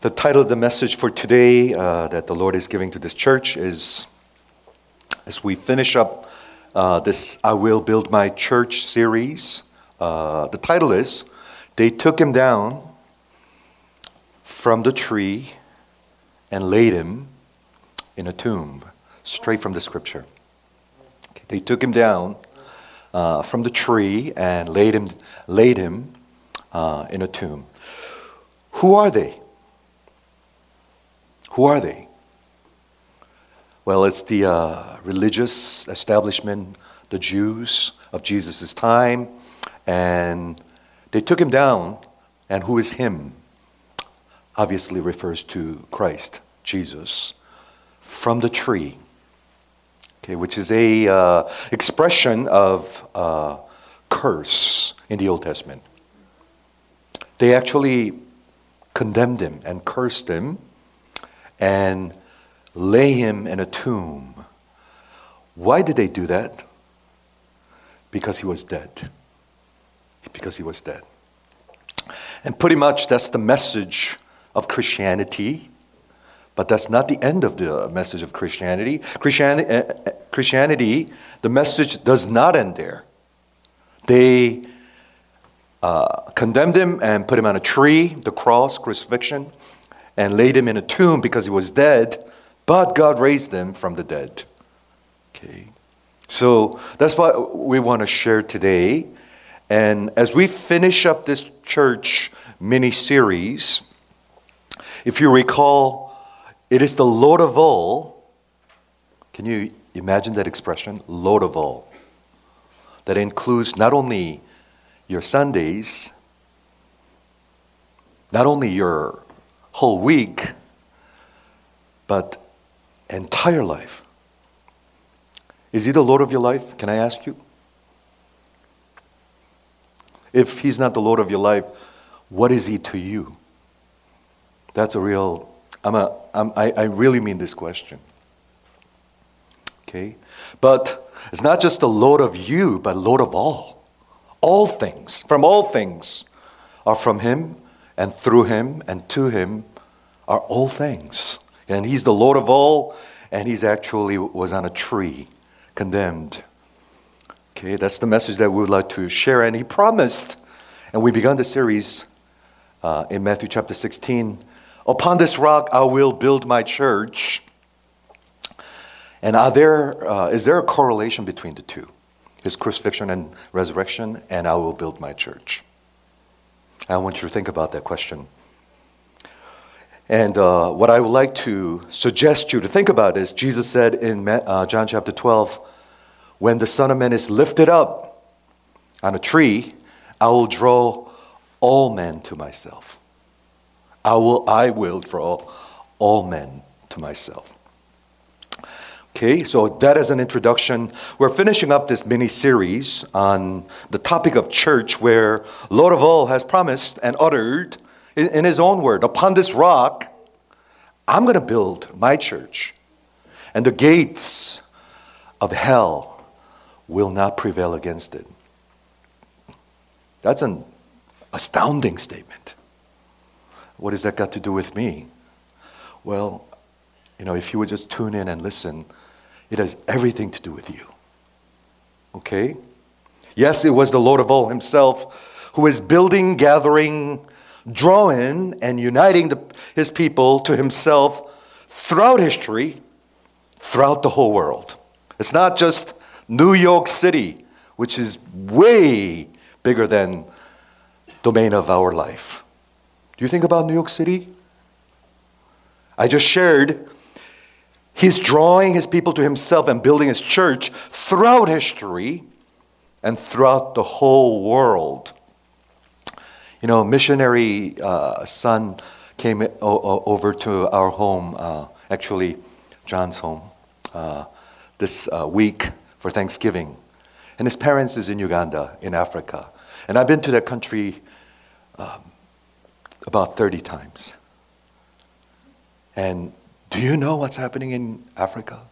The title of the message for today that the Lord is giving to this church is, as we finish up this I Will Build My Church series, the title is, They Took Him Down from the Tree and Laid Him in a Tomb. Straight from the scripture. Okay, they took him down from the tree and laid him in a tomb. Who are they? Who are they? Well, it's the religious establishment, the Jews of Jesus' time, and they took him down, and who is him? Obviously refers to Christ, Jesus, from the tree, okay, which is a expression of curse in the Old Testament. They actually condemned him and cursed him, and lay him in a tomb. Why did they do that? Because he was dead. Because he was dead. And pretty much that's the message of Christianity, but that's not the end of the message of Christianity. Christianity, the message does not end there. They condemned him and put him on a tree, the cross, crucifixion, and laid him in a tomb because he was dead, but God raised him from the dead. Okay, so that's what we want to share today. And as we finish up this church mini-series, if you recall, it is the Lord of all. Can you imagine that expression? Lord of all. That includes not only your Sundays, not only your whole week, but entire life. Is he the Lord of your life? Can I ask you? If he's not the Lord of your life, what is he to you? That's a real, I really mean this question. Okay? But it's not just the Lord of you, but Lord of all. All things, from all things, are from him, and through him, and to him are all things. And he's the Lord of all, and he's actually was on a tree, condemned. Okay, that's the message that we would like to share. And he promised, and we began the series in Matthew chapter 16, upon this rock I will build my church. And is there a correlation between the two? His crucifixion and resurrection, and I will build my church. I want you to think about that question. And what I would like to suggest you to think about is Jesus said in John chapter 12, when the Son of Man is lifted up on a tree, I will draw all men to myself. I will draw all men to myself. Okay, so that is an introduction. We're finishing up this mini-series on the topic of church, where Lord of all has promised and uttered in his own word, upon this rock, I'm going to build my church, and the gates of hell will not prevail against it. That's an astounding statement. What has that got to do with me? Well, if you would just tune in and listen, it has everything to do with you. Okay? Yes, it was the Lord of all himself who is building, gathering, drawing, and uniting his people to himself throughout history, throughout the whole world. It's not just New York City, which is way bigger than domain of our life. Do you think about New York City? I just shared he's drawing his people to himself and building his church throughout history and throughout the whole world. Missionary son came over to our home, actually John's home, this week for Thanksgiving. And his parents is in Uganda, in Africa. And I've been to that country about 30 times. And do you know what's happening in Africa?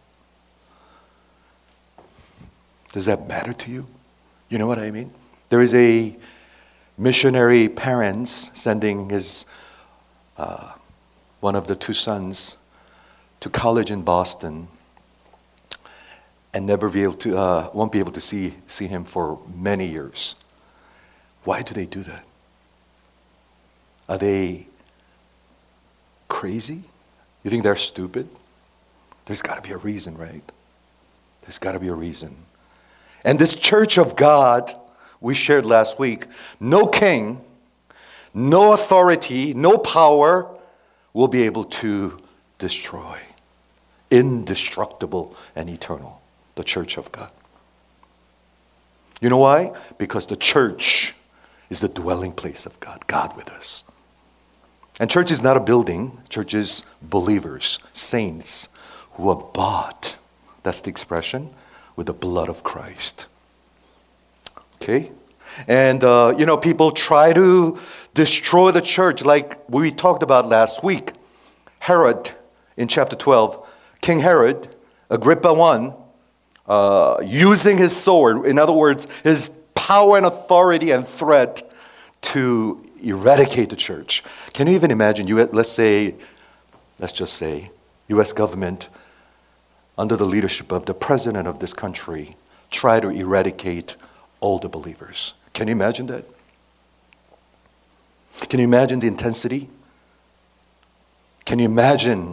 Does that matter to you? You know what I mean? There is a missionary parents sending his one of the two sons to college in Boston and won't be able to see him for many years. Why do they do that? Are they crazy? You think they're stupid? There's got to be a reason, right? There's got to be a reason. And this church of God, we shared last week, no king, no authority, no power will be able to destroy. Indestructible and eternal, the church of God. You know why? Because the church is the dwelling place of God, God with us. And church is not a building. Church is believers, saints who are bought, that's the expression, with the blood of Christ. Okay? And, people try to destroy the church like we talked about last week. Herod, in chapter 12, King Herod, Agrippa I, using his sword, in other words, his power and authority and threat to eradicate the church. Can you even imagine, let's just say, U.S. government, under the leadership of the president of this country, try to eradicate all the believers. Can you imagine that? Can you imagine the intensity? Can you imagine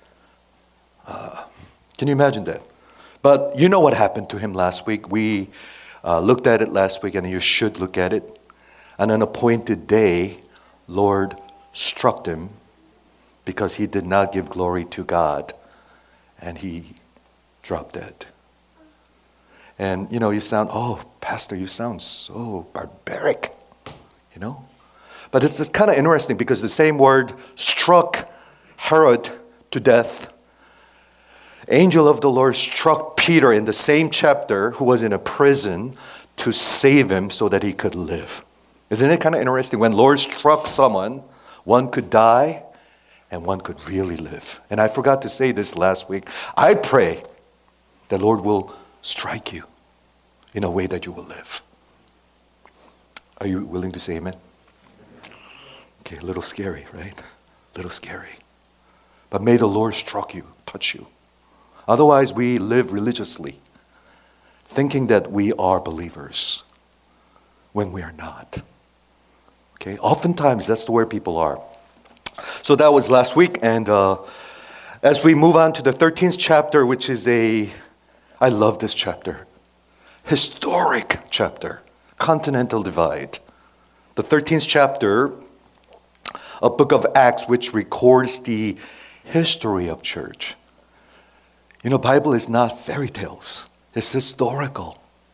that? But you know what happened to him last week. We looked at it last week, and you should look at it. On an appointed day, Lord struck him because he did not give glory to God, and he dropped dead. And, Pastor, you sound so barbaric, But it's kind of interesting because the same word struck Herod to death. Angel of the Lord struck Peter in the same chapter, who was in a prison, to save him so that he could live. Isn't it kind of interesting? When Lord struck someone, one could die and one could really live. And I forgot to say this last week. I pray the Lord will strike you in a way that you will live. Are you willing to say amen? Okay, a little scary, right? A little scary. But may the Lord struck you, touch you. Otherwise, we live religiously, thinking that we are believers when we are not. Okay, oftentimes that's where people are. So that was last week, and as we move on to the 13th chapter, which is I love this chapter, historic chapter, Continental Divide. The 13th chapter, a book of Acts, which records the history of church. Bible is not fairy tales. It's historical,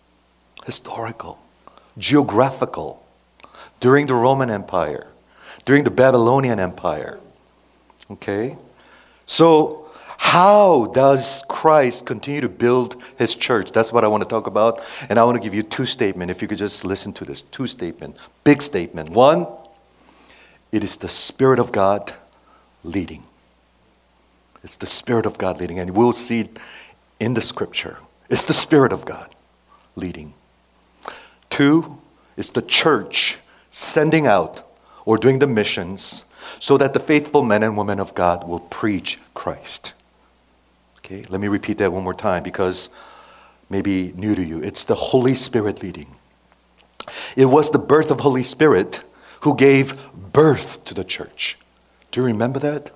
geographical. During the Roman Empire, during the Babylonian Empire. Okay? So, how does Christ continue to build his church? That's what I want to talk about. And I want to give you two statements. If you could just listen to this. Two statements. Big statement. One, it is the Spirit of God leading. It's the Spirit of God leading. And we'll see it in the scripture. It's the Spirit of God leading. Two, it's the church sending out or doing the missions so that the faithful men and women of God will preach Christ. Okay, let me repeat that one more time because maybe new to you. It's the Holy Spirit leading. It was the birth of Holy Spirit who gave birth to the church. Do you remember that?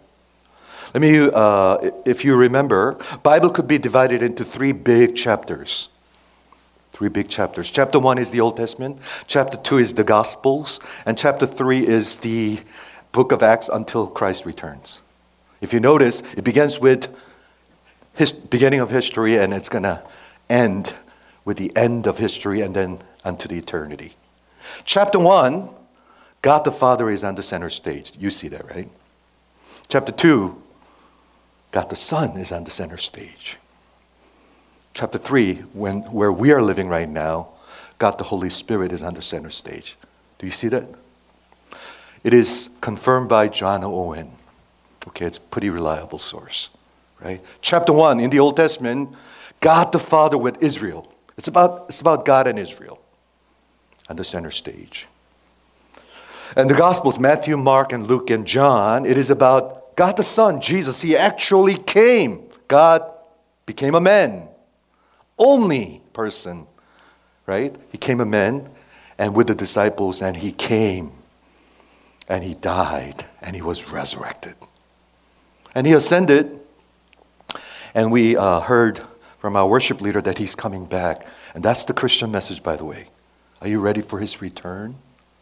If you remember, Bible could be divided into three big chapters. Three big chapters. Chapter 1 is the Old Testament. Chapter 2 is the Gospels. And chapter 3 is the book of Acts until Christ returns. If you notice, it begins with his beginning of history and it's going to end with the end of history and then unto the eternity. Chapter 1, God the Father is on the center stage. You see that, right? Chapter 2, God the Son is on the center stage. Chapter 3, where we are living right now, God the Holy Spirit is on the center stage. Do you see that? It is confirmed by John Owen. Okay, it's a pretty reliable source, right? Chapter 1 in the Old Testament, God the Father with Israel. It's about God and Israel on the center stage. And the Gospels, Matthew, Mark, and Luke, and John, it is about God the Son, Jesus, He actually came. God became a man. Only person, right? He became a man and with the disciples, and He came and He died and He was resurrected. And He ascended, and we heard from our worship leader that He's coming back. And that's the Christian message, by the way. Are you ready for His return?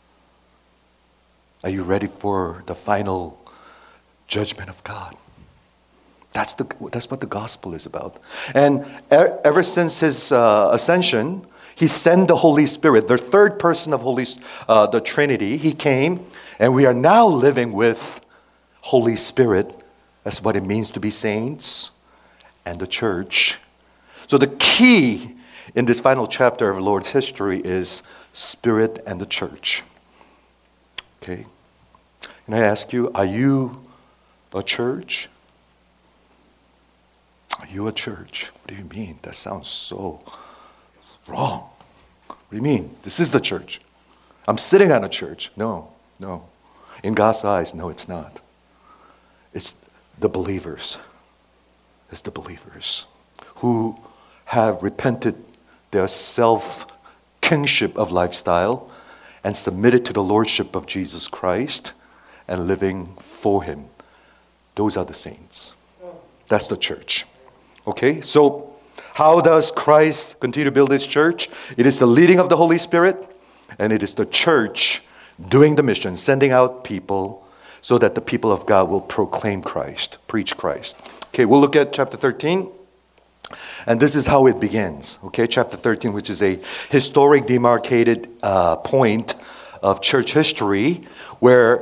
Are you ready for the final judgment of God? That's what the gospel is about. And ever since His ascension, He sent the Holy Spirit, the third person of the Trinity. He came, and we are now living with Holy Spirit. That's what it means to be saints and the church. So the key in this final chapter of the Lord's history is Spirit and the church. Okay? Can I ask you, are you a church? Are you a church? What do you mean? That sounds so wrong. What do you mean? This is the church. I'm sitting on a church. No. In God's eyes, no, it's not. It's the believers. It's the believers who have repented their self-kingship of lifestyle and submitted to the lordship of Jesus Christ and living for Him. Those are the saints. That's the church. Okay, so how does Christ continue to build His church? It is the leading of the Holy Spirit, and it is the church doing the mission, sending out people so that the people of God will proclaim Christ, preach Christ. Okay, we'll look at chapter 13. And this is how it begins. Okay, chapter 13, which is a historic demarcated point of church history where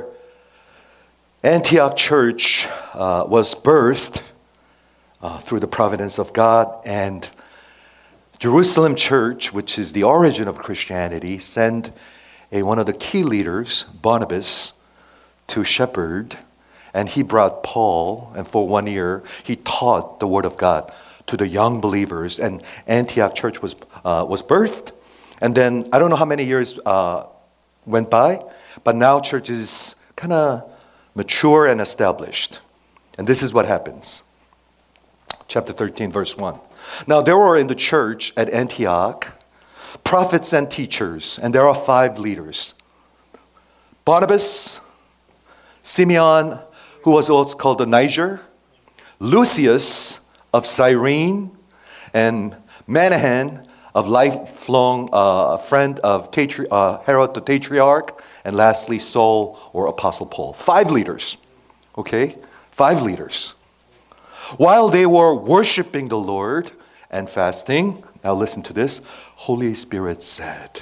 Antioch church was birthed through the providence of God, and Jerusalem church, which is the origin of Christianity, sent one of the key leaders, Barnabas, to shepherd, and he brought Paul, and for 1 year he taught the word of God to the young believers, and Antioch church was birthed. And then I don't know how many years went by, but now church is kind of mature and established. And this is what happens. Chapter 13, verse 1. Now there were in the church at Antioch prophets and teachers, and there are 5 leaders. Barnabas, Simeon, who was also called the Niger, Lucius of Cyrene, and Manahan, of lifelong friend of Herod the Tetrarch, and lastly Saul or Apostle Paul. 5 leaders, okay? 5 leaders. While they were worshiping the Lord and fasting, now listen to this, Holy Spirit said.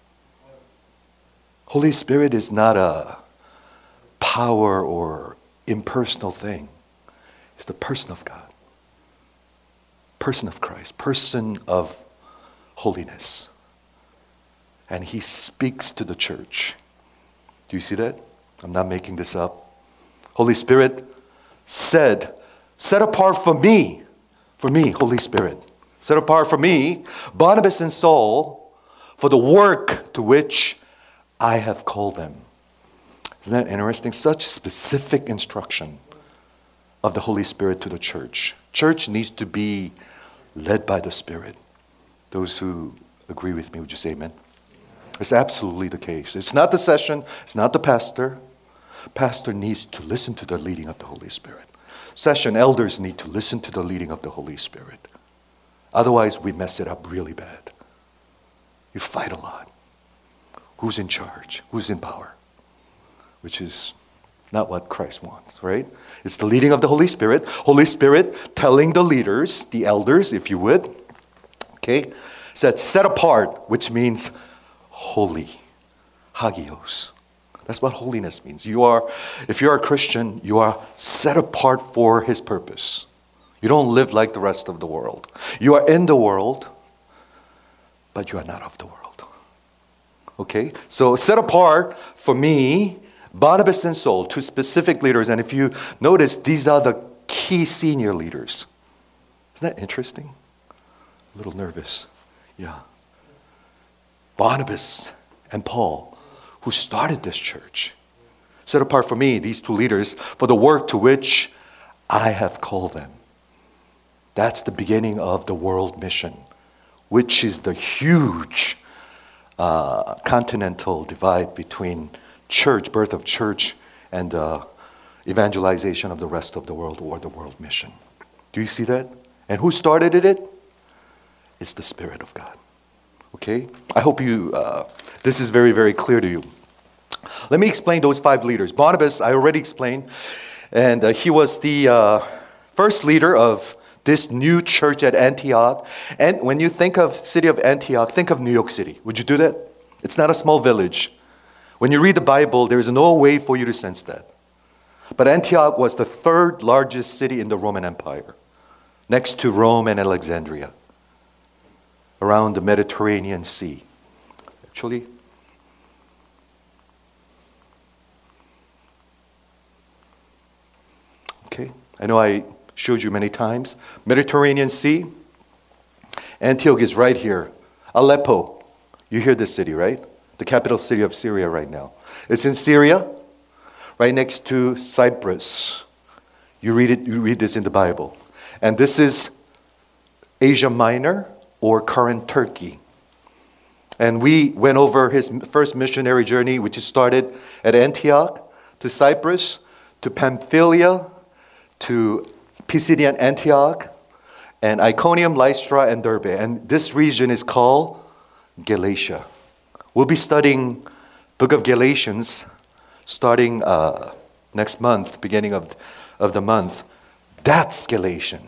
Holy Spirit is not a power or impersonal thing. It's the person of God. Person of Christ. Person of holiness. And He speaks to the church. Do you see that? I'm not making this up. Holy Spirit said, set apart for me, Holy Spirit, set apart for me, Barnabas and Saul, for the work to which I have called them. Isn't that interesting? Such specific instruction of the Holy Spirit to the church. Church needs to be led by the Spirit. Those who agree with me, would you say amen? It's absolutely the case. It's not the session. It's not the pastor. Pastor needs to listen to the leading of the Holy Spirit. Session elders need to listen to the leading of the Holy Spirit. Otherwise, we mess it up really bad. You fight a lot. Who's in charge? Who's in power? Which is not what Christ wants, right? It's the leading of the Holy Spirit. Holy Spirit telling the leaders, the elders, if you would, okay, said set apart, which means holy, hagios. That's what holiness means. If you're a Christian, you are set apart for His purpose. You don't live like the rest of the world. You are in the world, but you are not of the world. Okay? So set apart for me, Barnabas and Saul, 2 specific leaders. And if you notice, these are the key senior leaders. Isn't that interesting? A little nervous. Yeah. Barnabas and Paul, who started this church. Set apart for me, these two leaders, for the work to which I have called them. That's the beginning of the world mission, which is the huge continental divide between church, birth of church, and evangelization of the rest of the world, or the world mission. Do you see that? And who started it? It's the Spirit of God. Okay? I hope this is very, very clear to you. Let me explain those 5 leaders. Barnabas, I already explained, and he was the first leader of this new church at Antioch. And when you think of city of Antioch, think of New York City. Would you do that? It's not a small village. When you read the Bible, there is no way for you to sense that. But Antioch was the 3rd largest city in the Roman Empire, next to Rome and Alexandria, around the Mediterranean Sea. Actually, okay, I know I showed you many times. Mediterranean Sea. Antioch is right here. Aleppo. You hear this city, right? The capital city of Syria right now. It's in Syria, right next to Cyprus. You read this in the Bible. And this is Asia Minor, or current Turkey. And we went over his first missionary journey, which started at Antioch, to Cyprus, to Pamphylia, to Pisidian Antioch, and Iconium, Lystra, and Derbe. And this region is called Galatia. We'll be studying book of Galatians starting next month, beginning of the month. That's Galatian.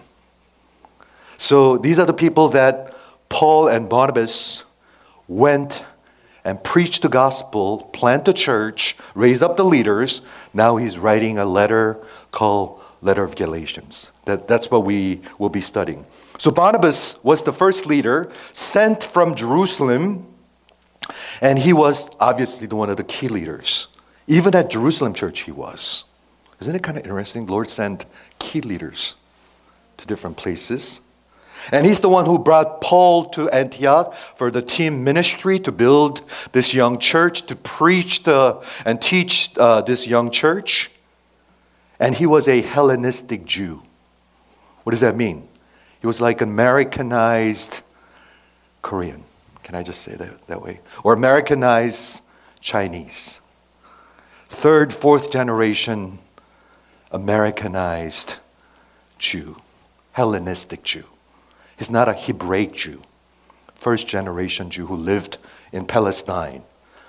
So these are the people that Paul and Barnabas went and preached the gospel, planted a church, raised up the leaders. Now he's writing a letter called Letter of Galatians. That's what we will be studying. So Barnabas was the first leader sent from Jerusalem, and he was obviously one of the key leaders. Even at Jerusalem church he was. Isn't it kind of interesting? The Lord sent key leaders to different places. And he's the one who brought Paul to Antioch for the team ministry to build this young church, to preach and teach this young church. And he was a Hellenistic Jew. What does that mean? He was like Americanized Korean. Can I just say that way? Or Americanized Chinese. 3rd, 4th generation Americanized Jew. Hellenistic Jew. He's not a Hebraic Jew. 1st generation Jew who lived in Palestine.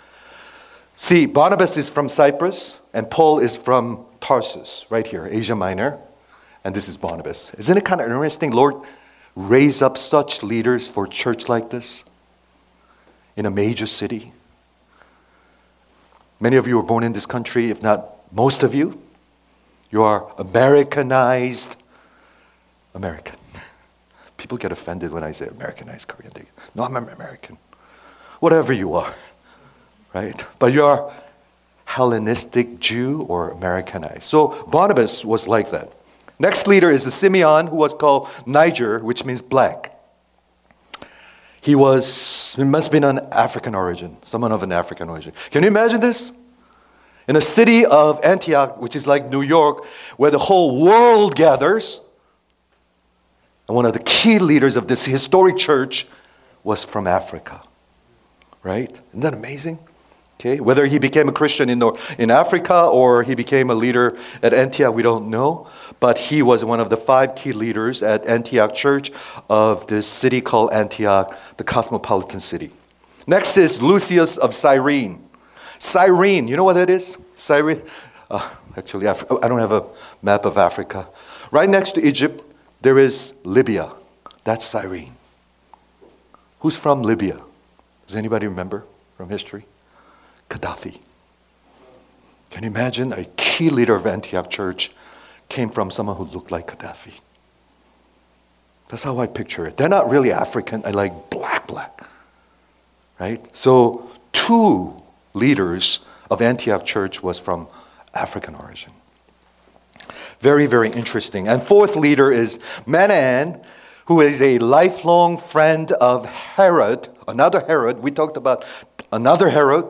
See, Barnabas is from Cyprus, and Paul is from Tarsus, right here, Asia Minor. And this is Barnabas. Isn't it kind of interesting? Lord, raise up such leaders for a church like this in a major city. Many of you were born in this country, if not most of you. You are Americanized American. People get offended when I say Americanized Korean. No, I'm American. Whatever you are, right? But you are Hellenistic Jew or Americanized. So Barnabas was like that. Next leader is Simeon, who was called Niger, which means black. He must have been an African origin, someone of an African origin. Can you imagine this? In a city of Antioch, which is like New York, where the whole world gathers, and one of the key leaders of this historic church was from Africa. Right? Isn't that amazing? Okay, whether he became a Christian in Africa or he became a leader at Antioch, we don't know. But he was one of the 5 key leaders at Antioch Church of this city called Antioch, the cosmopolitan city. Next is Lucius of Cyrene. Cyrene, you know what that is? Cyrene. Actually, I don't have a map of Africa. Right next to Egypt, there is Libya. That's Cyrene. Who's from Libya? Does anybody remember from history? Gaddafi. Can you imagine a key leader of Antioch Church came from someone who looked like Gaddafi? That's how I picture it. They're not really African. I like black. Right? So 2 leaders of Antioch Church was from African origin. Very, very interesting. And 4th leader is Manaen, who is a lifelong friend of Herod, another Herod. We talked about another Herod.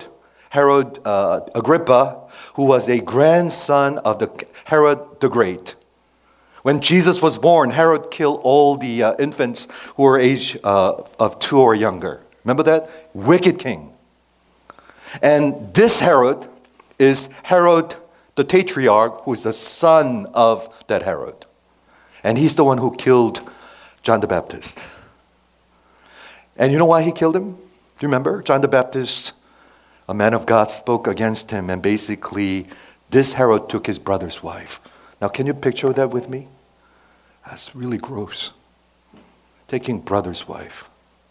Herod Agrippa, who was a grandson of the Herod the Great. When Jesus was born, Herod killed all the infants who were age of 2 or younger. Remember that? Wicked king. And this Herod is Herod the Tetrarch, who is the son of that Herod. And he's the one who killed John the Baptist. And you know why he killed him? Do you remember? John the Baptist, a man of God, spoke against him, and basically this Herod took his brother's wife. Now, can you picture that with me? That's really gross. Taking brother's wife.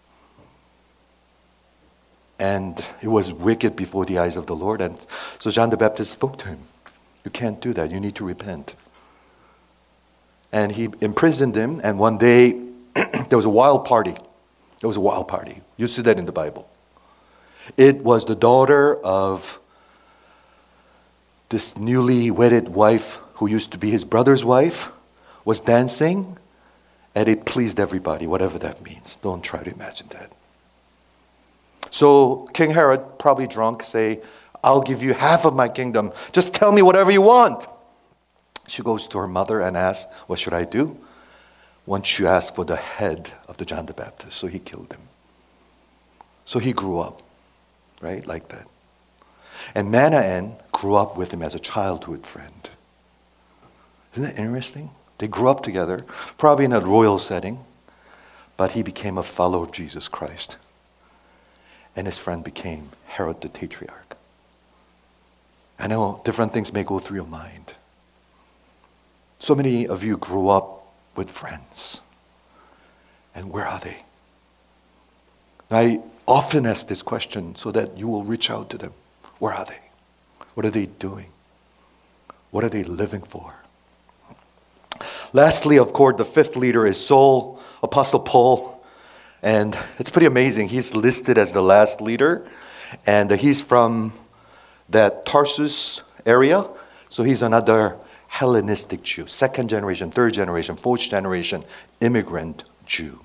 And it was wicked before the eyes of the Lord. And so John the Baptist spoke to him. You can't do that. You need to repent. And he imprisoned him. And one day, there was a wild party. There was a wild party. You see that in the Bible. It was the daughter of this newly wedded wife who used to be his brother's wife, was dancing, and it pleased everybody, whatever that means. Don't try to imagine that. So King Herod, probably drunk, say, I'll give you half of my kingdom. Just tell me whatever you want. She goes to her mother and asks, what should I do? Once you ask for the head of the John the Baptist. So he killed him. So he grew up, right, like that. And Manaen grew up with him as a childhood friend. Isn't that interesting? They grew up together, probably in a royal setting, but he became a follower of Jesus Christ. And his friend became Herod the Tetrarch. I know different things may go through your mind. So many of you grew up with friends. And where are they? I often ask this question so that you will reach out to them. Where are they? What are they doing? What are they living for? Lastly, of course, the fifth leader is Saul, Apostle Paul. And it's pretty amazing. He's listed as the last leader. And he's from that Tarsus area. So he's another Hellenistic Jew. 2nd generation, 3rd generation, 4th generation immigrant Jew.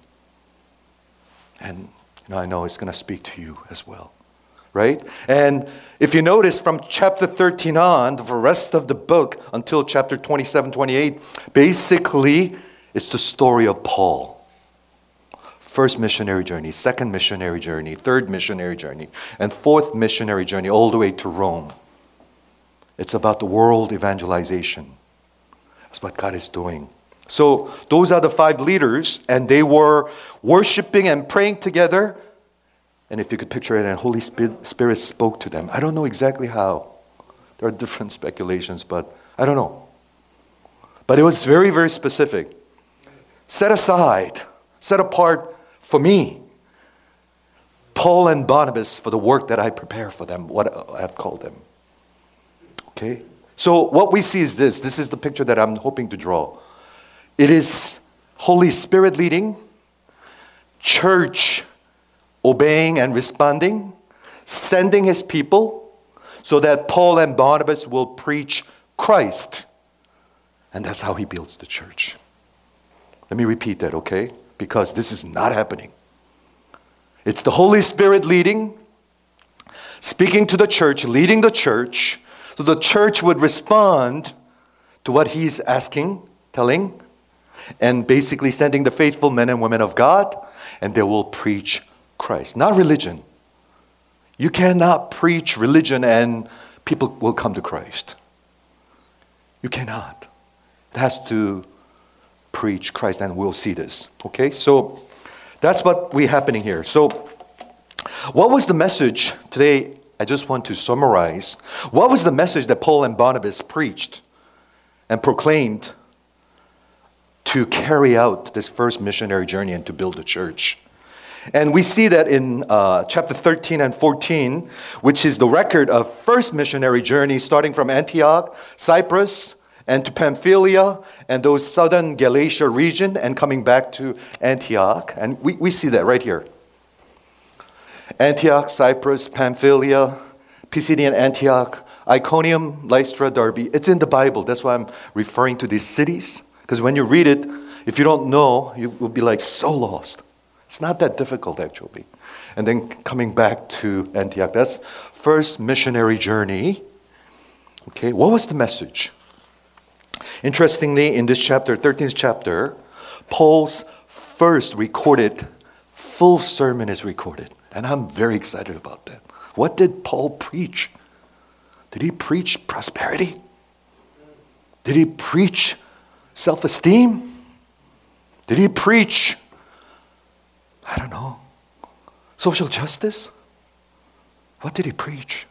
And I know it's going to speak to you as well. Right? And if you notice from chapter 13 on, the rest of the book until chapter 27, 28, basically it's the story of Paul. First missionary journey, second missionary journey, third missionary journey, and fourth missionary journey all the way to Rome. It's about the world evangelization. That's what God is doing. So those are the 5 leaders, and they were worshiping and praying together. And if you could picture it, and Holy Spirit spoke to them. I don't know exactly how. There are different speculations, but I don't know. But it was very, very specific. Set aside, set apart for me, Paul and Barnabas, for the work that I prepare for them, what I have called them. Okay? So what we see is this. This is the picture that I'm hoping to draw. It is Holy Spirit leading, church obeying and responding, sending his people so that Paul and Barnabas will preach Christ. And that's how he builds the church. Let me repeat that, okay? Because this is not happening. It's the Holy Spirit leading, speaking to the church, leading the church, so the church would respond to what he's asking, telling, and basically sending the faithful men and women of God, and they will preach Christ, not religion. You cannot preach religion and people will come to Christ. You cannot. It has to preach Christ, and we'll see this. Okay, so that's what we're happening here. So what was the message today? I just want to summarize. What was the message that Paul and Barnabas preached and proclaimed to carry out this first missionary journey and to build the church? And we see that in chapter 13 and 14, which is the record of first missionary journey starting from Antioch, Cyprus, and to Pamphylia, and those southern Galatia region, and coming back to Antioch. And we see that right here. Antioch, Cyprus, Pamphylia, Pisidian Antioch, Iconium, Lystra, Derbe. It's in the Bible. That's why I'm referring to these cities. Because when you read it, if you don't know, you will be like so lost. It's not that difficult, actually. and then coming back to Antioch. That's first missionary journey. Okay, what was the message? Interestingly, in this chapter, 13th chapter, Paul's first recorded full sermon is recorded. And I'm very excited about that. What did Paul preach? Did he preach prosperity? Did he preach self-esteem? Did he preach, I don't know, social justice? What did he preach?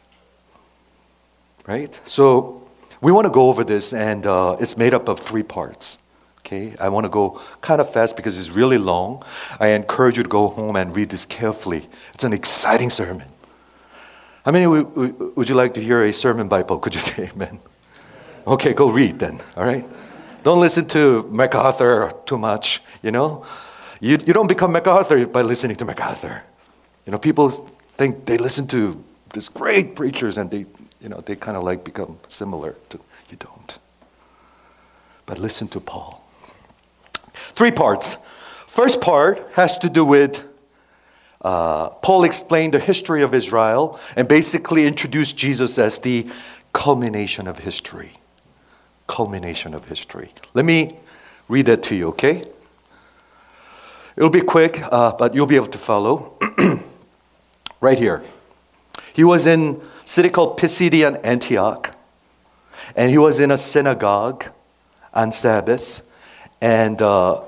Right? So we want to go over this, and it's made up of 3 parts. Okay, I want to go kind of fast because it's really long. I encourage you to go home and read this carefully. It's an exciting sermon. How many would you like to hear a sermon Bible? Could you say amen? Okay, go read then, all right? Don't listen to MacArthur too much, you know? You don't become MacArthur by listening to MacArthur. You know, people think they listen to these great preachers and they kind of like become similar to, you don't. But listen to Paul. 3 parts. First part has to do with Paul explained the history of Israel and basically introduced Jesus as the culmination of history. Culmination of history. Let me read that to you, okay? It'll be quick, but you'll be able to follow. Right here. He was in a city called Pisidian Antioch, and he was in a synagogue on Sabbath, and the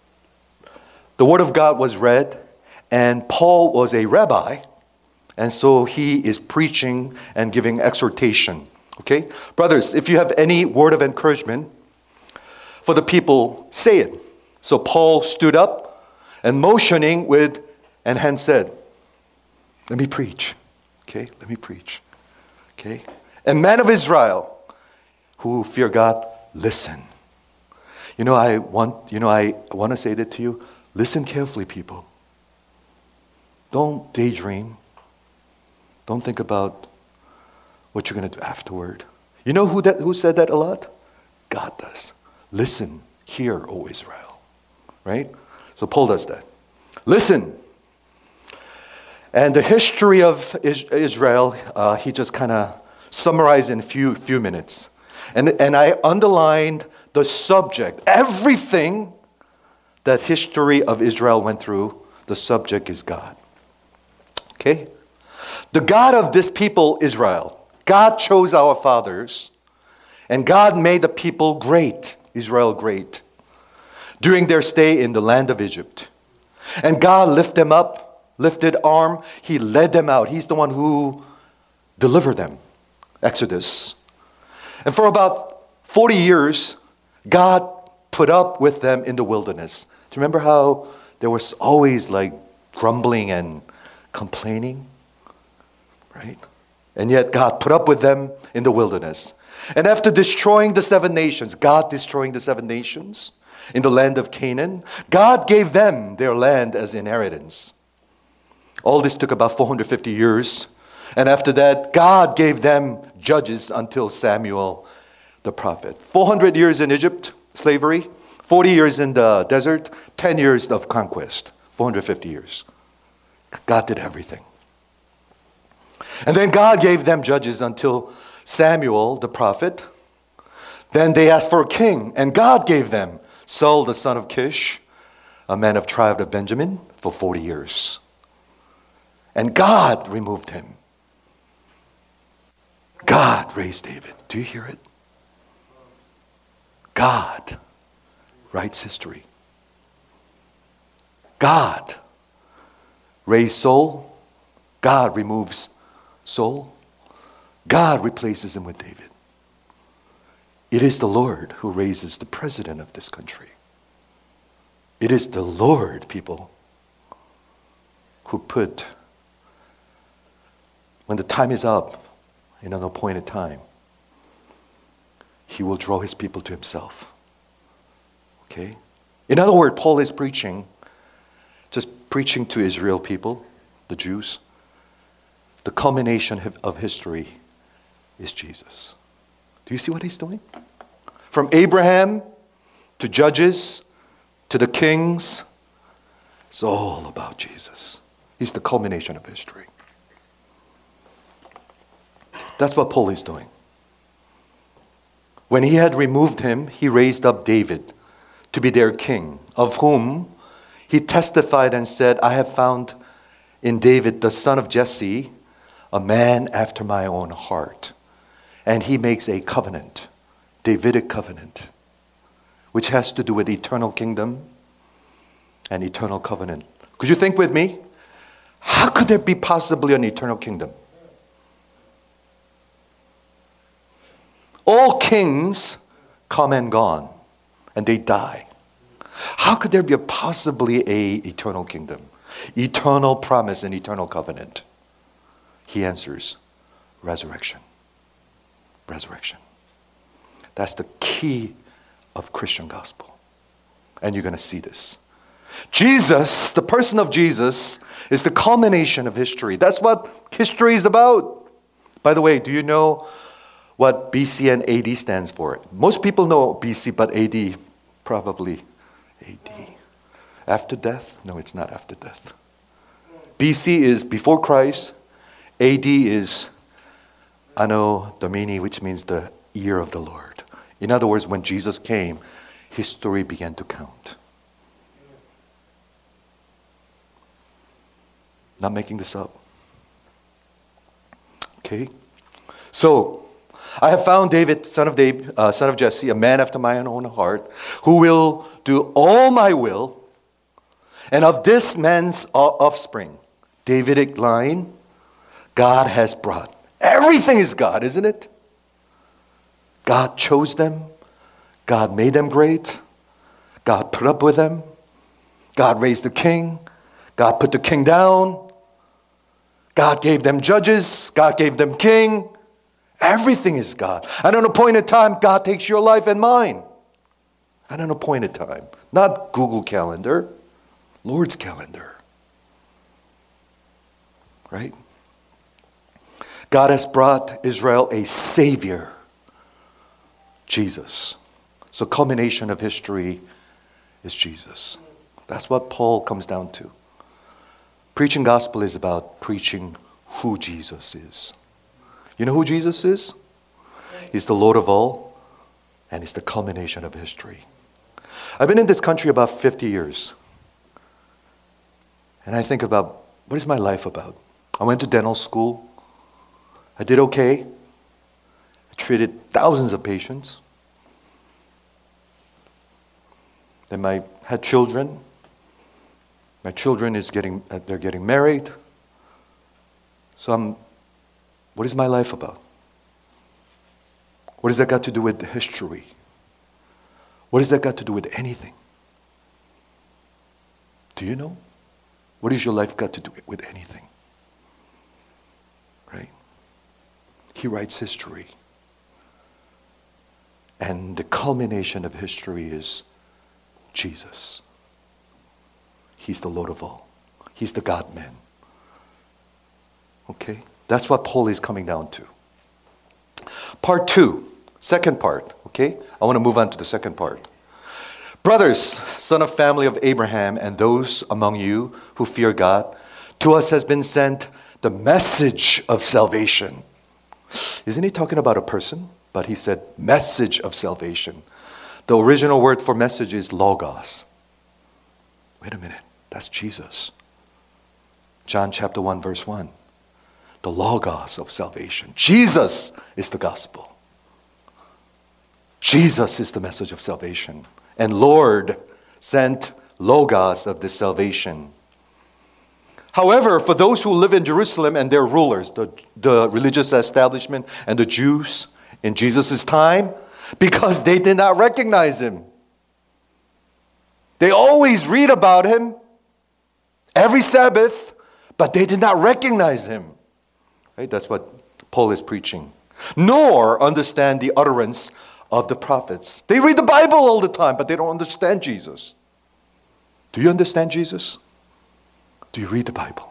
Word of God was read, and Paul was a rabbi, and so he is preaching and giving exhortation. Okay? Brothers, if you have any word of encouragement for the people, say it. So Paul stood up and motioning with an hand said, let me preach. Okay? Let me preach. Okay? And men of Israel who fear God, listen. I want to say that to you. Listen carefully, people. Don't daydream. Don't think about what you're going to do afterward. You know who said that a lot? God does. Listen, hear, O Israel. Right? So Paul does that. Listen. And the history of Israel, he just kind of summarized in a few minutes. And I underlined the subject. Everything that history of Israel went through, the subject is God. Okay? The God of this people, Israel. God chose our fathers, and God made the people great, Israel great, during their stay in the land of Egypt. And God lifted them up, lifted arm. He led them out. He's the one who delivered them. Exodus. And for about 40 years, God put up with them in the wilderness. Do you remember how there was always like grumbling and complaining? Right? And yet God put up with them in the wilderness. And after destroying the 7 nations, God destroying the 7 nations in the land of Canaan, God gave them their land as inheritance. All this took about 450 years. And after that, God gave them judges until Samuel the prophet. 400 years in Egypt, slavery. 40 years in the desert. 10 years of conquest. 450 years. God did everything. And then God gave them judges until Samuel the prophet. Then they asked for a king, and God gave them Saul the son of Kish, a man of tribe of Benjamin, for 40 years. And God removed him. God raised David. Do you hear it? God writes history. God raised Saul. God removes Saul. God replaces him with David. It is the Lord who raises the president of this country. It is the Lord, people, who put, when the time is up, in an appointed time, he will draw his people to himself. Okay? In other words, Paul is preaching, just preaching to Israel people, the Jews. The culmination of history is Jesus. Do you see what he's doing? From Abraham to Judges to the kings, it's all about Jesus. He's the culmination of history. That's what Paul is doing. When he had removed him, he raised up David to be their king, of whom he testified and said, I have found in David, the son of Jesse, a man after my own heart. And he makes a covenant, Davidic covenant, which has to do with eternal kingdom and eternal covenant. Could you think with me? How could there be possibly an eternal kingdom? All kings come and gone, and they die. How could there be possibly an eternal kingdom, eternal promise and eternal covenant? He answers, resurrection. Resurrection. That's the key of Christian gospel. And you're going to see this. Jesus, the person of Jesus, is the culmination of history. That's what history is about. By the way, do you know what BC and AD stands for? Most people know BC, but AD, probably AD. After death? No, it's not after death. BC is before Christ. AD is Anno Domini, which means the year of the Lord. In other words, when Jesus came, history began to count. Not making this up. Okay? So, I have found David, son of Jesse, a man after my own heart, who will do all my will, and of this man's offspring, Davidic line, God has brought. Everything is God, isn't it? God chose them. God made them great. God put up with them. God raised the king. God put the king down. God gave them judges. God gave them king. Everything is God. And at a point in time, God takes your life and mine. And at a point in time. Not Google Calendar. Lord's calendar. Right? God has brought Israel a Savior. Jesus. So culmination of history is Jesus. That's what Paul comes down to. Preaching gospel is about preaching who Jesus is. You know who Jesus is? He's the Lord of all, and He's the culmination of history. I've been in this country about 50 years. And I think about, what is my life about? I went to dental school. I did okay. I treated thousands of patients. Then I had children. My children they're getting married. So what is my life about? What has that got to do with history? What has that got to do with anything? Do you know? What has your life got to do with anything? Right? He writes history. And the culmination of history is Jesus. He's the Lord of all. He's the God-man. Okay? That's what Paul is coming down to. Part 2, second part. Okay? I want to move on to the second part. Brothers, son of family of Abraham, and those among you who fear God, to us has been sent the message of salvation. Isn't he talking about a person? But he said message of salvation. The original word for message is logos. Wait a minute. That's Jesus. John chapter 1 verse 1. The logos of salvation. Jesus is the gospel. Jesus is the message of salvation. And Lord sent logos of this salvation. However, for those who live in Jerusalem and their rulers, the religious establishment and the Jews in Jesus' time, because they did not recognize him. They always read about him every Sabbath, but they did not recognize him. Right? That's what Paul is preaching. Nor understand the utterance of the prophets. They read the Bible all the time, but they don't understand Jesus. Do you understand Jesus? Do you read the Bible?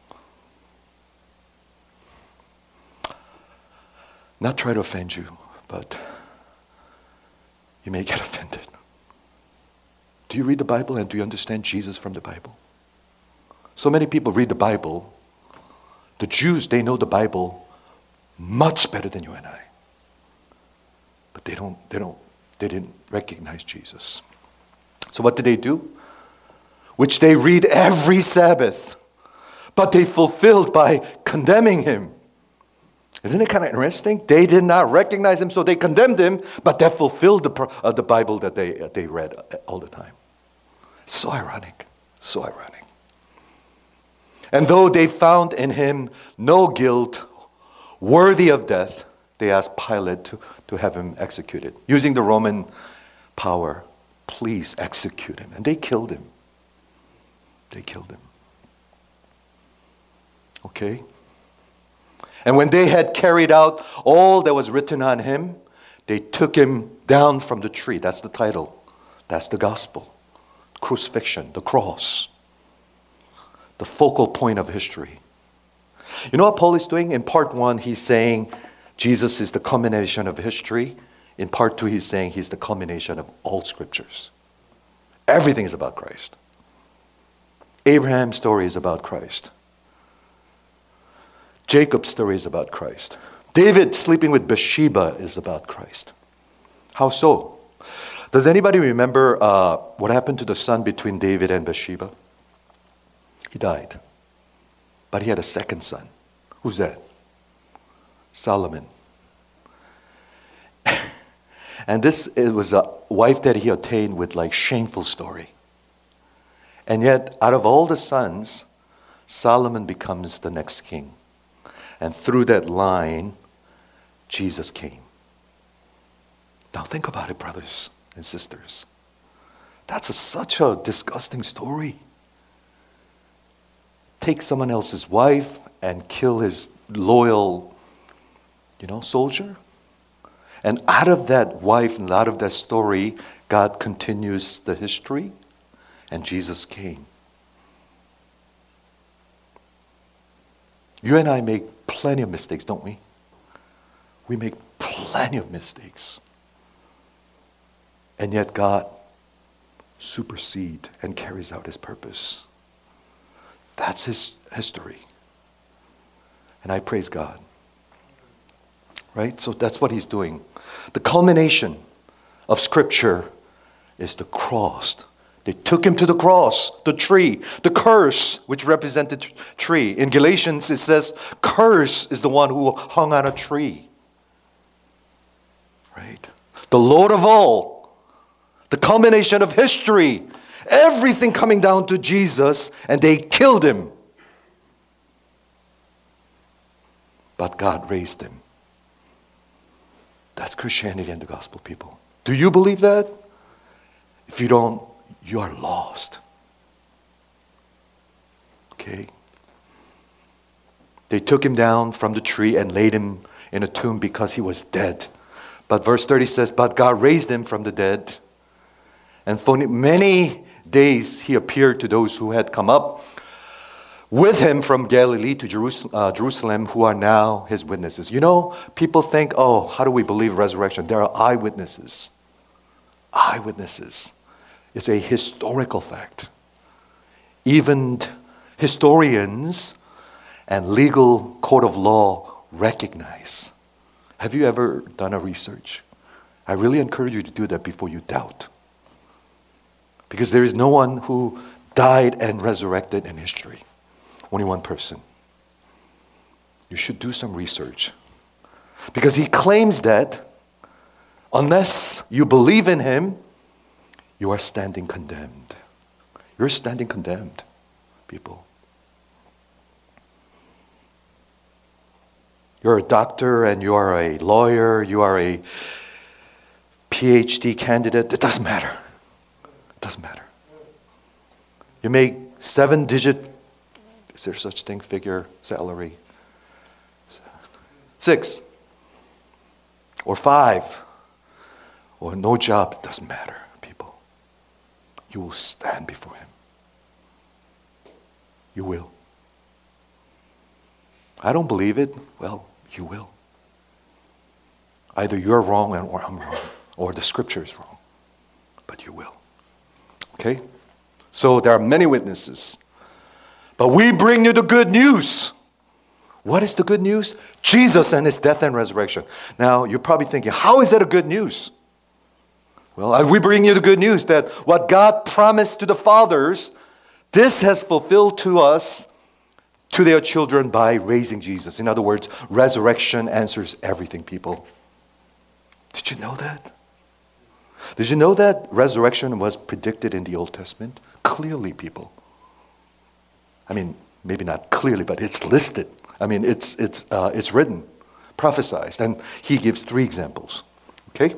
Not try to offend you, but you may get offended. Do you read the Bible and do you understand Jesus from the Bible? So many people read the Bible. The Jews, they know the Bible much better than you and I. But they didn't recognize Jesus. So what did they do? Which they read every Sabbath, but they fulfilled by condemning him. Isn't it kind of interesting? They did not recognize him, so they condemned him, but they fulfilled the Bible that they read all the time. So ironic, so ironic. And though they found in him no guilt worthy of death, they asked Pilate to have him executed. Using the Roman power, please execute him. And they killed him. They killed him. Okay? And when they had carried out all that was written on him, they took him down from the tree. That's the title. That's the gospel. Crucifixion, the cross. The focal point of history. You know what Paul is doing? In part 1, he's saying Jesus is the culmination of history. In part 2, he's saying he's the culmination of all scriptures. Everything is about Christ. Abraham's story is about Christ. Jacob's story is about Christ. David sleeping with Bathsheba is about Christ. How so? Does anybody remember what happened to the son between David and Bathsheba? He died. But he had a second son. Who's that? Solomon. And it was a wife that he attained with shameful story. And yet, out of all the sons, Solomon becomes the next king. And through that line, Jesus came. Now think about it, brothers and sisters. That's such a disgusting story. Take someone else's wife and kill his loyal, soldier. And out of that wife and out of that story, God continues the history, and Jesus came. You and I make plenty of mistakes, don't we? We make plenty of mistakes. And yet God supersedes and carries out his purpose. That's his history. And I praise God. Right? So that's what he's doing. The culmination of Scripture is the cross. They took him to the cross, the tree, the curse, which represented the tree. In Galatians, it says, curse is the one who hung on a tree. Right? The Lord of all, the culmination of history, everything coming down to Jesus, and they killed him. But God raised him. That's Christianity and the gospel, people. Do you believe that? If you don't, you are lost. Okay? They took him down from the tree and laid him in a tomb because he was dead. But verse 30 says, but God raised him from the dead. And for many days he appeared to those who had come up with him from Galilee to Jerusalem, who are now his witnesses. People think, how do we believe resurrection? There are eyewitnesses. Eyewitnesses. It's a historical fact. Even historians and legal court of law recognize. Have you ever done a research? I really encourage you to do that before you doubt. Because there is no one who died and resurrected in history. Only one person. You should do some research. Because he claims that unless you believe in him, you are standing condemned. You're standing condemned, people. You're a doctor and you are a lawyer, you are a PhD candidate. It doesn't matter. It doesn't matter. You make 7-digit, is there such thing, figure, salary? 6 or 5 or no job, it doesn't matter, people. You will stand before him. You will. I don't believe it. Well, you will. Either you're wrong or I'm wrong, or the scripture is wrong, but you will. Okay? So there are many witnesses. But we bring you the good news. What is the good news? Jesus and his death and resurrection. Now, you're probably thinking, how is that a good news? Well, we bring you the good news that what God promised to the fathers, this has fulfilled to us, to their children by raising Jesus. In other words, resurrection answers everything, people. Did you know that? Did you know that resurrection was predicted in the Old Testament? Clearly, people. I mean, maybe not clearly, but it's listed. I mean, it's written, prophesied, and he gives 3 examples. Okay?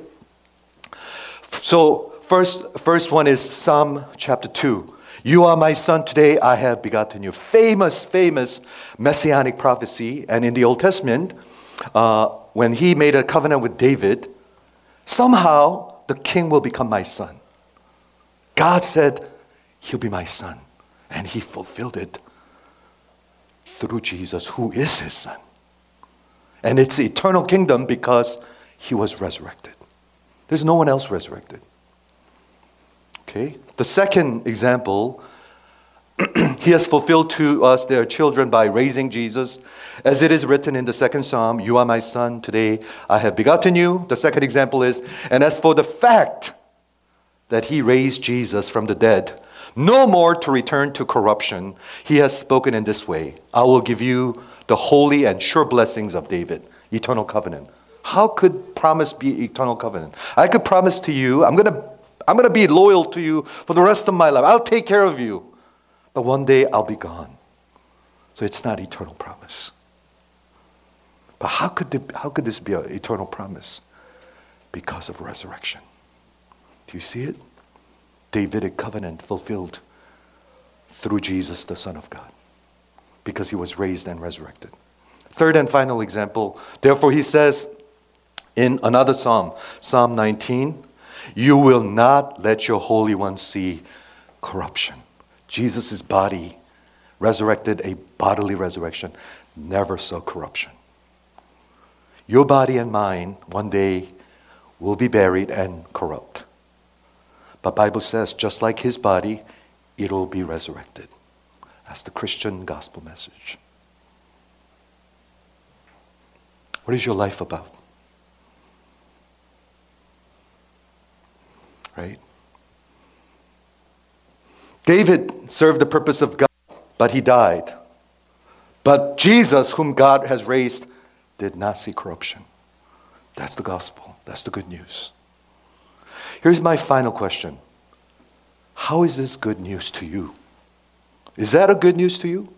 So, first one is Psalm chapter 2. You are my son, today I have begotten you. Famous messianic prophecy. And in the Old Testament, when he made a covenant with David, somehow the king will become my son. God said, he'll be my son. And he fulfilled it through Jesus, who is his son. And it's the eternal kingdom because he was resurrected. There's no one else resurrected. Okay? The second example, he has fulfilled to us their children by raising Jesus. As it is written in the second Psalm, you are my son, today I have begotten you. The second example is, and as for the fact that he raised Jesus from the dead, no more to return to corruption, he has spoken in this way, I will give you the holy and sure blessings of David, eternal covenant. How could promise be eternal covenant? I could promise to you, I'm going to be loyal to you for the rest of my life. I'll take care of you. But one day I'll be gone. So it's not eternal promise. But how could this be an eternal promise? Because of resurrection. Do you see it? Davidic covenant fulfilled through Jesus, the Son of God, because he was raised and resurrected. Third and final example, therefore he says in another psalm, Psalm 19, you will not let your Holy One see corruption. Jesus' body, resurrected, a bodily resurrection, never saw corruption. Your body and mine one day will be buried and corrupt. But Bible says, just like his body, it'll be resurrected. That's the Christian gospel message. What is your life about? Right? David served the purpose of God, but he died. But Jesus, whom God has raised, did not see corruption. That's the gospel. That's the good news. Here's my final question. How is this good news to you? Is that a good news to you?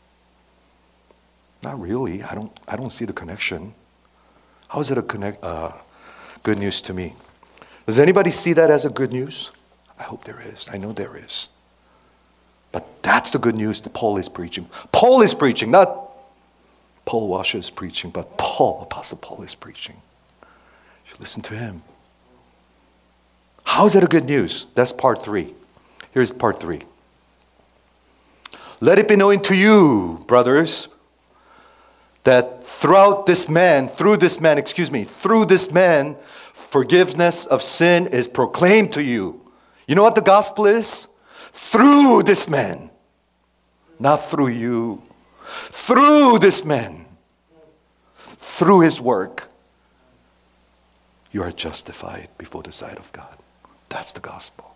Not really. I don't see the connection. How is it a good news to me? Does anybody see that as a good news? I hope there is. I know there is. But that's the good news that Paul is preaching. Paul is preaching, not Paul Washer is preaching, but Paul, Apostle Paul is preaching. You should listen to him. How is that a good news? That's part 3. Here's part 3. Let it be known to you, brothers, that through this man, forgiveness of sin is proclaimed to you. You know what the gospel is? Through this man. Not through you. Through this man. Through his work. You are justified before the sight of God. That's the gospel.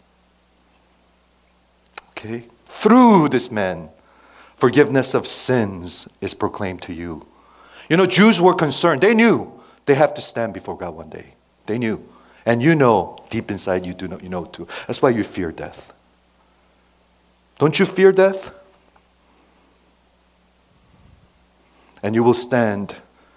Okay? Through this man, forgiveness of sins is proclaimed to you. You know, Jews were concerned. They knew they have to stand before God one day. They knew. And you know, deep inside you know too. That's why you fear death. Don't you fear death? And you will stand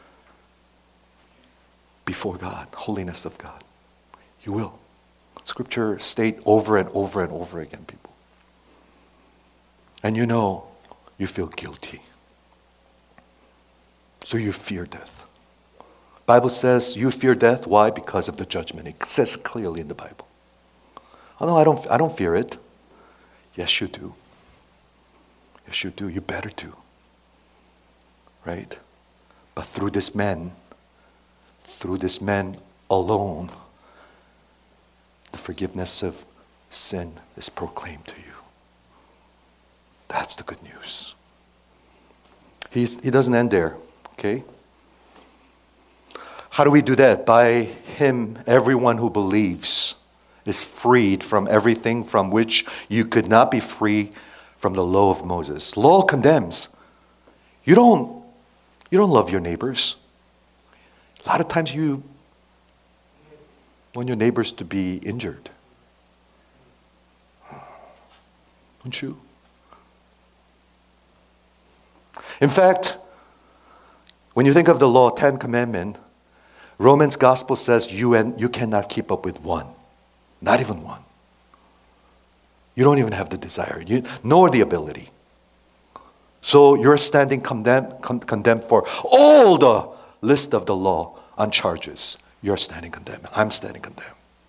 before God, holiness of God. You will. Scripture state over and over and over again, people. And you know, you feel guilty. So you fear death. Bible says you fear death. Why? Because of the judgment. It says clearly in the Bible. Oh no, I don't fear it. Yes, you do. Yes, you do. You better do. Right? But through this man alone, the forgiveness of sin is proclaimed to you. That's the good news. He doesn't end there, okay? How do we do that? By him, everyone who believes is freed from everything from which you could not be free from the law of Moses. Law condemns. You don't love your neighbors. A lot of times you want your neighbors to be injured. Don't you? In fact, when you think of the law, 10 Commandments, Romans Gospel says you cannot keep up with one. Not even one. You don't even have the desire, nor the ability. So you're standing condemned for all the list of the law on charges. You're standing condemned. I'm standing condemned.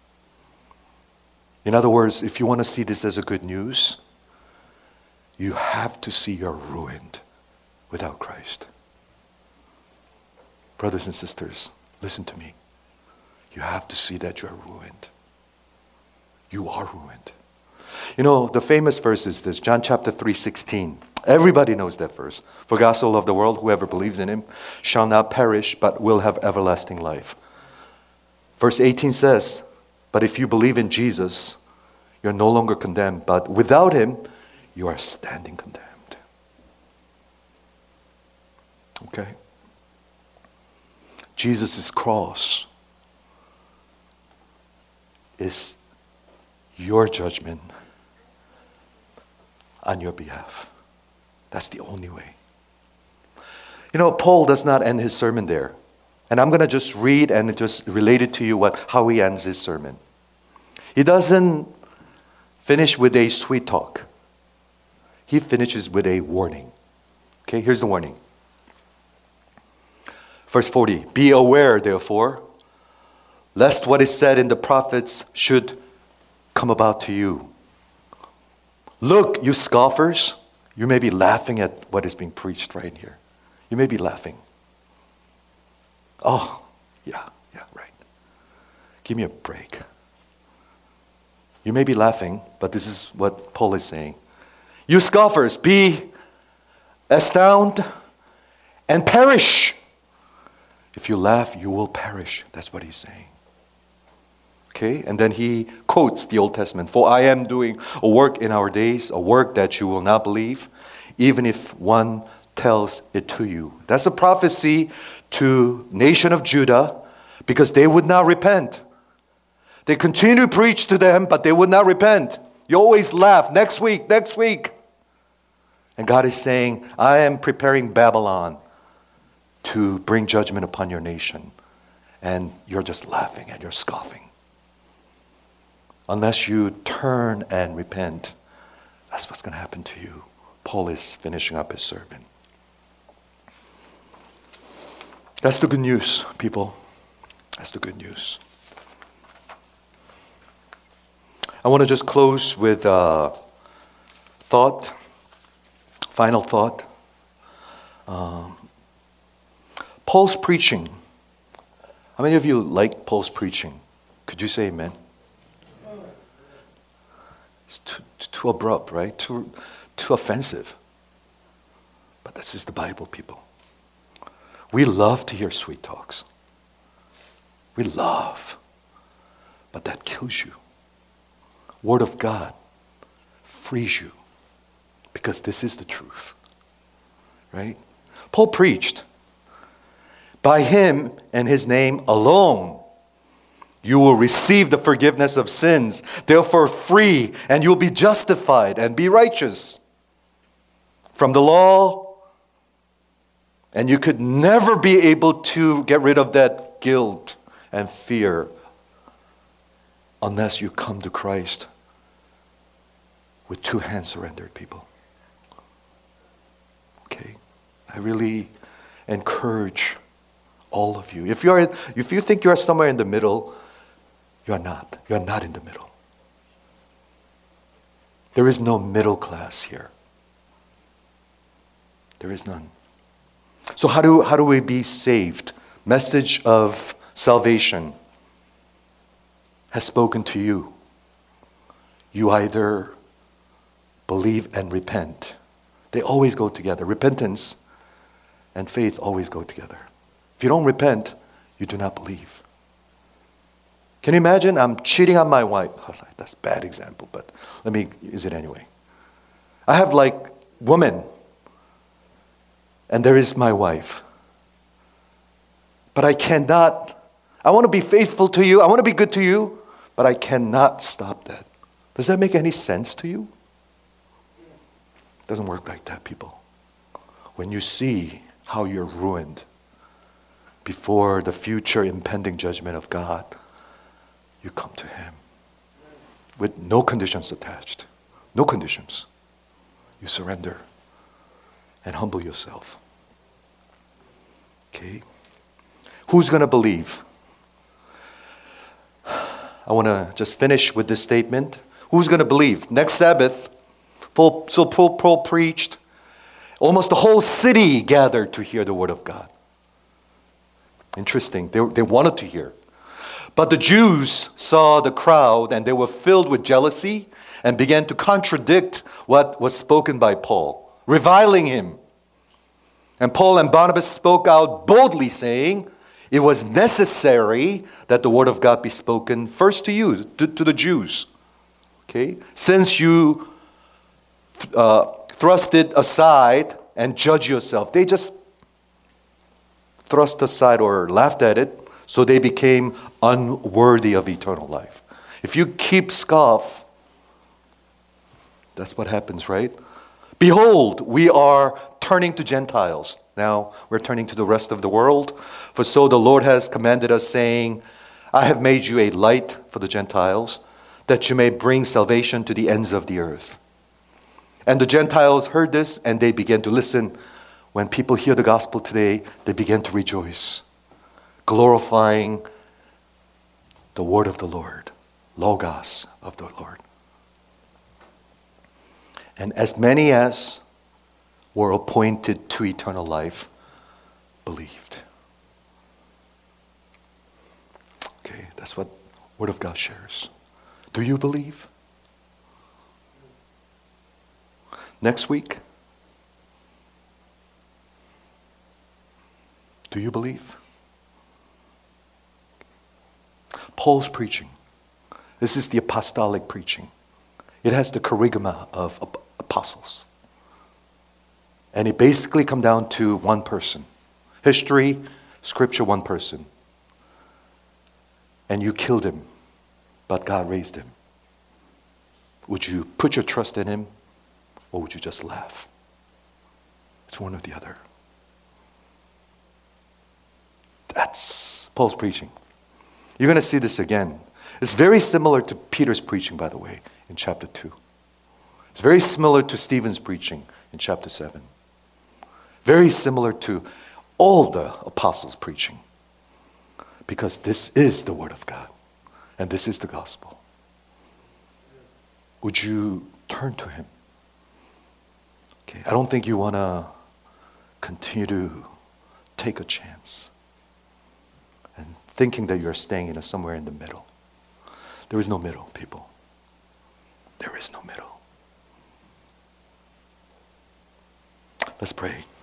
In other words, if you want to see this as a good news, you have to see you're ruined without Christ. Brothers and sisters, listen to me. You have to see that you're ruined. You are ruined. You know, the famous verse is this, John chapter 3:16. Everybody knows that verse. For God so loved the world, whoever believes in him shall not perish, but will have everlasting life. Verse 18 says, but if you believe in Jesus, you're no longer condemned, but without him, you are standing condemned. Okay? Jesus' cross is your judgment on your behalf. That's the only way. You know, Paul does not end his sermon there. And I'm going to just read and just relate it to you how he ends his sermon. He doesn't finish with a sweet talk. He finishes with a warning. Okay, here's the warning. Verse 40, be aware, therefore, lest what is said in the prophets should come about to you. Look, you scoffers, you may be laughing at what is being preached right here. You may be laughing. Oh, yeah, right. Give me a break. You may be laughing, but this is what Paul is saying. You scoffers, be astounded and perish. If you laugh, you will perish. That's what he's saying. Okay, and then he quotes the Old Testament. For I am doing a work in our days, a work that you will not believe, even if one tells it to you. That's a prophecy to nation of Judah, because they would not repent. They continue to preach to them, but they would not repent. You always laugh, next week. And God is saying, I am preparing Babylon to bring judgment upon your nation. And you're just laughing and you're scoffing. Unless you turn and repent, that's what's going to happen to you. Paul is finishing up his sermon. That's the good news, people. That's the good news. I want to just close with final thought. Paul's preaching. How many of you like Paul's preaching? Could you say amen? It's too abrupt, right? Too offensive. But this is the Bible, people. We love to hear sweet talks. We love. But that kills you. Word of God frees you. Because this is the truth. Right? Paul preached. By him and his name alone, you will receive the forgiveness of sins. Therefore free, and you'll be justified and be righteous from the law. And you could never be able to get rid of that guilt and fear unless you come to Christ with two hands surrendered, people. Okay? I really encourage all of you. If you think you're somewhere in the middle, you're not. You're not in the middle. There is no middle class here. There is none. So how do we be saved? Message of salvation has spoken to you. You either believe and repent. They always go together. Repentance and faith always go together. If you don't repent, you do not believe. Can you imagine? I'm cheating on my wife. That's a bad example, but let me use it anyway. I have like woman, and there is my wife. But I want to be faithful to you, I want to be good to you, but I cannot stop that. Does that make any sense to you? It doesn't work like that, people. When you see how you're ruined before the future impending judgment of God, you come to Him with no conditions attached. No conditions. You surrender and humble yourself. Okay? Who's going to believe? I want to just finish with this statement. Who's going to believe? Next Sabbath, Paul preached. Almost the whole city gathered to hear the word of God. Interesting. They wanted to hear. But the Jews saw the crowd and they were filled with jealousy and began to contradict what was spoken by Paul, reviling him. And Paul and Barnabas spoke out boldly, saying, it was necessary that the word of God be spoken first to you, to the Jews. Okay? Since you thrust it aside and judge yourself. They just thrust aside or laughed at it, so they became unworthy of eternal life. If you keep scoff, that's what happens, right? Behold, we are turning to Gentiles. Now we're turning to the rest of the world. For so the Lord has commanded us, saying, I have made you a light for the Gentiles, that you may bring salvation to the ends of the earth. And the Gentiles heard this, and they began to listen. When people hear the gospel today, they begin to rejoice, glorifying the word of the Lord, Logos of the Lord. And as many as were appointed to eternal life believed. Okay, that's what Word of God shares. Do you believe? Next week, do you believe? Paul's preaching. This is the apostolic preaching. It has the charisma of apostles. And it basically comes down to one person. History, scripture, one person. And you killed him, but God raised him. Would you put your trust in him, or would you just laugh? It's one or the other. That's Paul's preaching. You're going to see this again. It's very similar to Peter's preaching, by the way, in chapter 2. It's very similar to Stephen's preaching in chapter 7. Very similar to all the apostles' preaching. Because this is the Word of God. And this is the gospel. Would you turn to Him? Okay, I don't think you want to continue to take a chance and thinking that you're staying in somewhere in the middle. There is no middle, people. There is no middle. Let's pray.